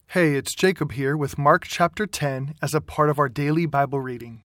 Hey, it's Jacob here with Mark chapter 10 as a part of our daily Bible reading.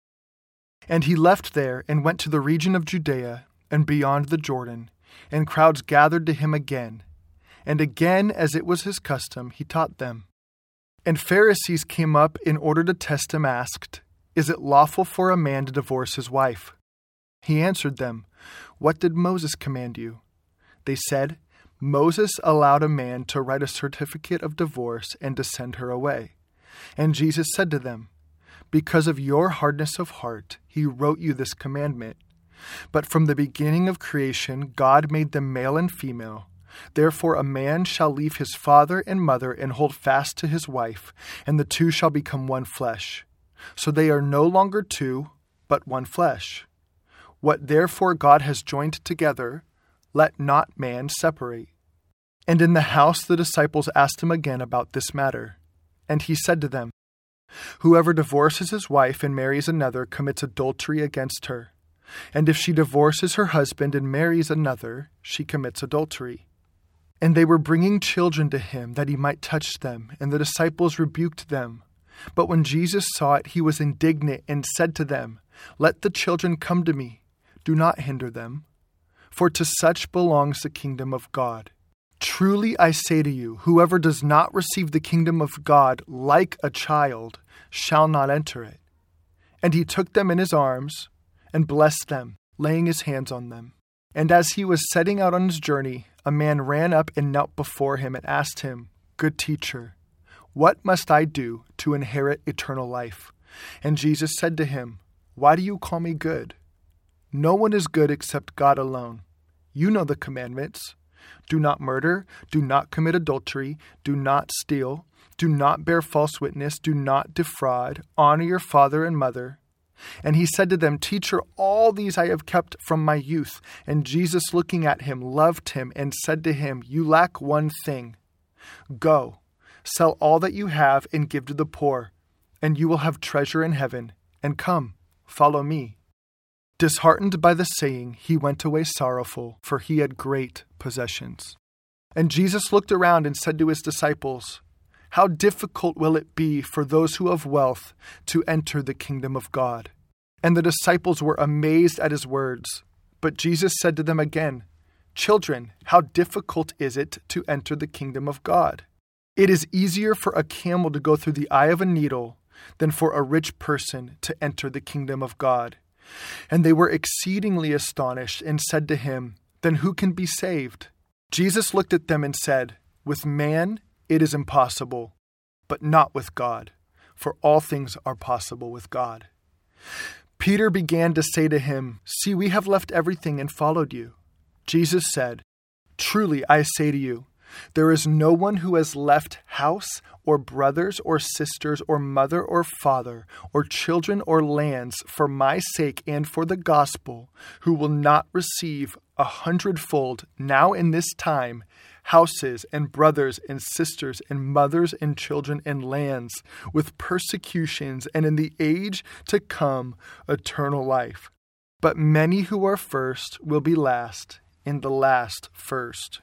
And he left there and went to the region of Judea and beyond the Jordan, and crowds gathered to him again. And again, as it was his custom, he taught them. And Pharisees came up in order to test him, asked, "Is it lawful for a man to divorce his wife?" He answered them, "What did Moses command you?" They said, "Moses allowed a man to write a certificate of divorce and to send her away." And Jesus said to them, "Because of your hardness of heart, he wrote you this commandment. But from the beginning of creation, God made them male and female. Therefore a man shall leave his father and mother and hold fast to his wife, and the two shall become one flesh. So they are no longer two, but one flesh. What therefore God has joined together, let not man separate." And in the house the disciples asked him again about this matter. And he said to them, "Whoever divorces his wife and marries another commits adultery against her. And if she divorces her husband and marries another, she commits adultery." And they were bringing children to him that he might touch them, and the disciples rebuked them. But when Jesus saw it, he was indignant and said to them, "Let the children come to me. Do not hinder them. For to such belongs the kingdom of God. Truly I say to you, whoever does not receive the kingdom of God like a child shall not enter it." And he took them in his arms and blessed them, laying his hands on them. And as he was setting out on his journey, a man ran up and knelt before him and asked him, "Good teacher, what must I do to inherit eternal life?" And Jesus said to him, "Why do you call me good? No one is good except God alone. You know the commandments. Do not murder, do not commit adultery, do not steal, do not bear false witness, do not defraud, honor your father and mother." And he said to them, "Teacher, all these I have kept from my youth." And Jesus, looking at him, loved him and said to him, "You lack one thing. Go, sell all that you have and give to the poor, and you will have treasure in heaven. And come, follow me." Disheartened by the saying, he went away sorrowful, for he had great possessions. And Jesus looked around and said to his disciples, "How difficult will it be for those who have wealth to enter the kingdom of God?" And the disciples were amazed at his words. But Jesus said to them again, "Children, how difficult is it to enter the kingdom of God? It is easier for a camel to go through the eye of a needle than for a rich person to enter the kingdom of God." And they were exceedingly astonished and said to him, "Then who can be saved?" Jesus looked at them and said, "With man it is impossible, but not with God, for all things are possible with God." Peter began to say to him, "See, we have left everything and followed you." Jesus said, "Truly I say to you, there is no one who has left house or brothers or sisters or mother or father or children or lands for my sake and for the gospel who will not receive 100-fold now in this time houses and brothers and sisters and mothers and children and lands with persecutions, and in the age to come eternal life. But many who are first will be last, and the last first."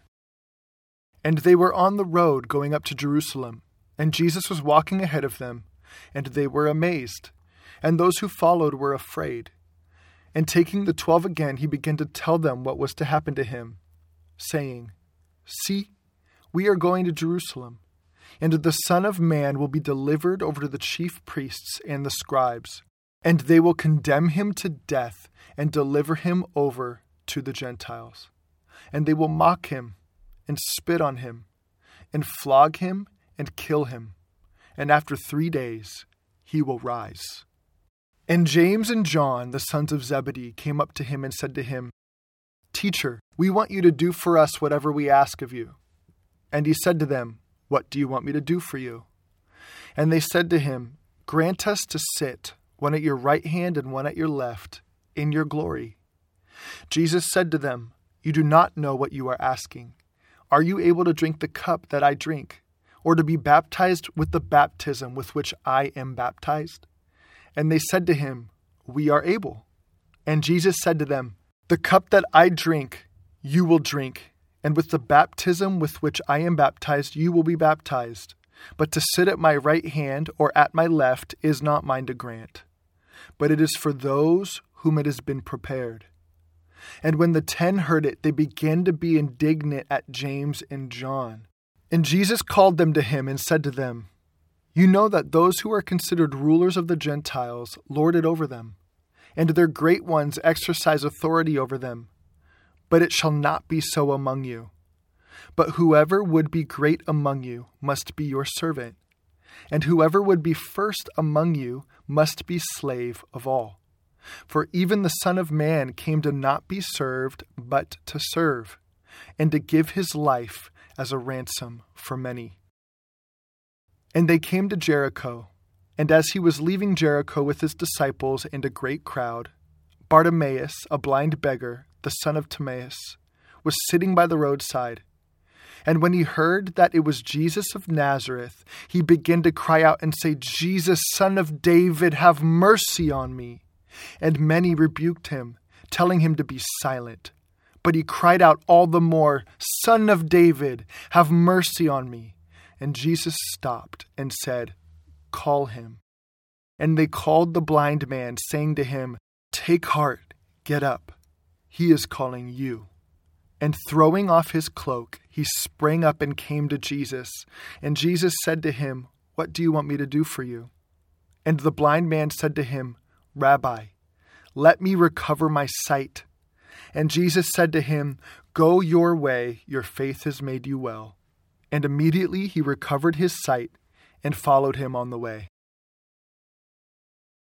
And they were on the road going up to Jerusalem, and Jesus was walking ahead of them, and they were amazed, and those who followed were afraid. And taking the 12 again, he began to tell them what was to happen to him, saying, "See, we are going to Jerusalem, and the Son of Man will be delivered over to the chief priests and the scribes, and they will condemn him to death and deliver him over to the Gentiles. And they will mock him and spit on him, and flog him and kill him, and after 3 days he will rise." And James and John, the sons of Zebedee, came up to him and said to him, "Teacher, we want you to do for us whatever we ask of you." And he said to them, "What do you want me to do for you?" And they said to him, "Grant us to sit, one at your right hand and one at your left, in your glory." Jesus said to them, "You do not know what you are asking. Are you able to drink the cup that I drink, or to be baptized with the baptism with which I am baptized?" And they said to him, "We are able." And Jesus said to them, "The cup that I drink, you will drink, and with the baptism with which I am baptized, you will be baptized. But to sit at my right hand or at my left is not mine to grant, but it is for those whom it has been prepared." And when the 10 heard it, they began to be indignant at James and John. And Jesus called them to him and said to them, "You know that those who are considered rulers of the Gentiles lord it over them, and their great ones exercise authority over them. But it shall not be so among you. But whoever would be great among you must be your servant, and whoever would be first among you must be slave of all. For even the Son of Man came to not be served, but to serve, and to give his life as a ransom for many." And they came to Jericho, and as he was leaving Jericho with his disciples and a great crowd, Bartimaeus, a blind beggar, the son of Timaeus, was sitting by the roadside. And when he heard that it was Jesus of Nazareth, he began to cry out and say, "Jesus, Son of David, have mercy on me." And many rebuked him, telling him to be silent. But he cried out all the more, "Son of David, have mercy on me." And Jesus stopped and said, "Call him." And they called the blind man, saying to him, "Take heart, get up. He is calling you." And throwing off his cloak, he sprang up and came to Jesus. And Jesus said to him, "What do you want me to do for you?" And the blind man said to him, "Rabbi, let me recover my sight." And Jesus said to him, "Go your way, your faith has made you well." And immediately he recovered his sight and followed him on the way.